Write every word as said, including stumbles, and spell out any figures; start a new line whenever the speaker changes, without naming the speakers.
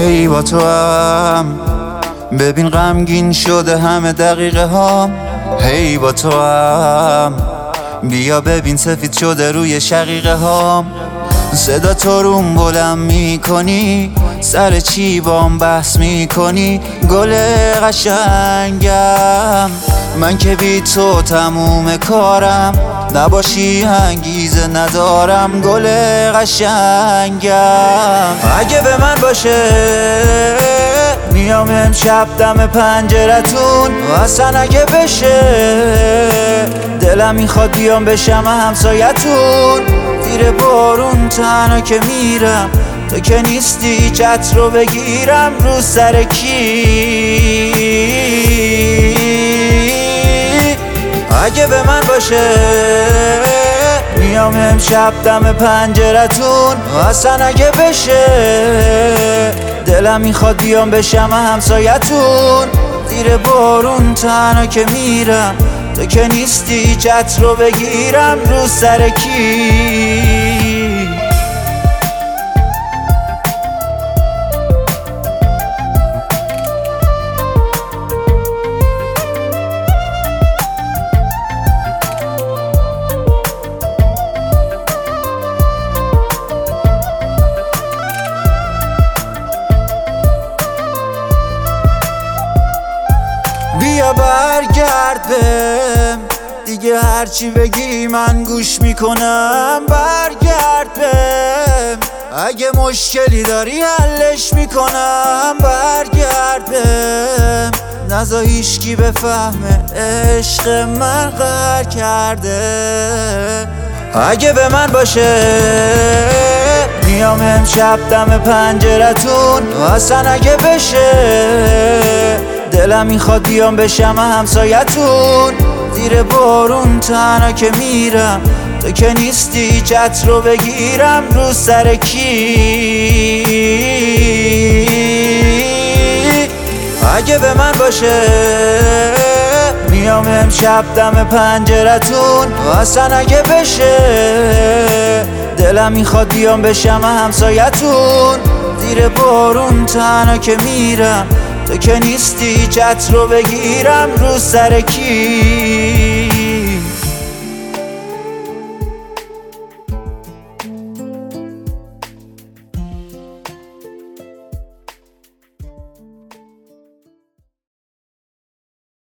هی با تو هم ببین غمگین شده همه دقیقه هام. هی با تو هم بیا ببین سفید شده روی شقیقه هام. صدا تو روم بلند میکنی، سر چی بام بحث میکنی؟ گل قشنگم من که بی تو تموم کارم، نباشی انگیزه ندارم. گل قشنگم اگه به من باشه میام امشب دم پنجرتون، اصلا اگه بشه دلم میخواد بیام بشم همسایتون. زیر بارون تنها که میرم تو که نیستی، چت رو بگیرم رو سر کی؟ اگه به من باشه میام امشب دم پنجرتون، اصلا اگه بشه دلم میخواد بیام بشم همسایتون. زیر بارون تنها که میرم تو که نیستی، چت رو بگیرم رو سر کی؟ بیا برگرد بهم دیگه، هرچی بگی من گوش میکنم. برگرد بهم اگه مشکلی داری حلش میکنم. برگرد بهم نذا هیچکی بفهمه عشق من قهر کرده. اگه به من باشه میام امشب دم پنجرتون، اصلا اگه بشه دلم میخواد بیام بشم همسایتون. زیر بارون تنها که میرم تو که نیستی، چت رو بگیرم رو سر کی؟ اگه به من باشه میام امشب دم پنجرتون، اصلا اگه بشه دلم میخواد بیام بشم همسایتون. زیر بارون تنها که میرم تو که نیستی، چت رو بگیرم رو سر کی؟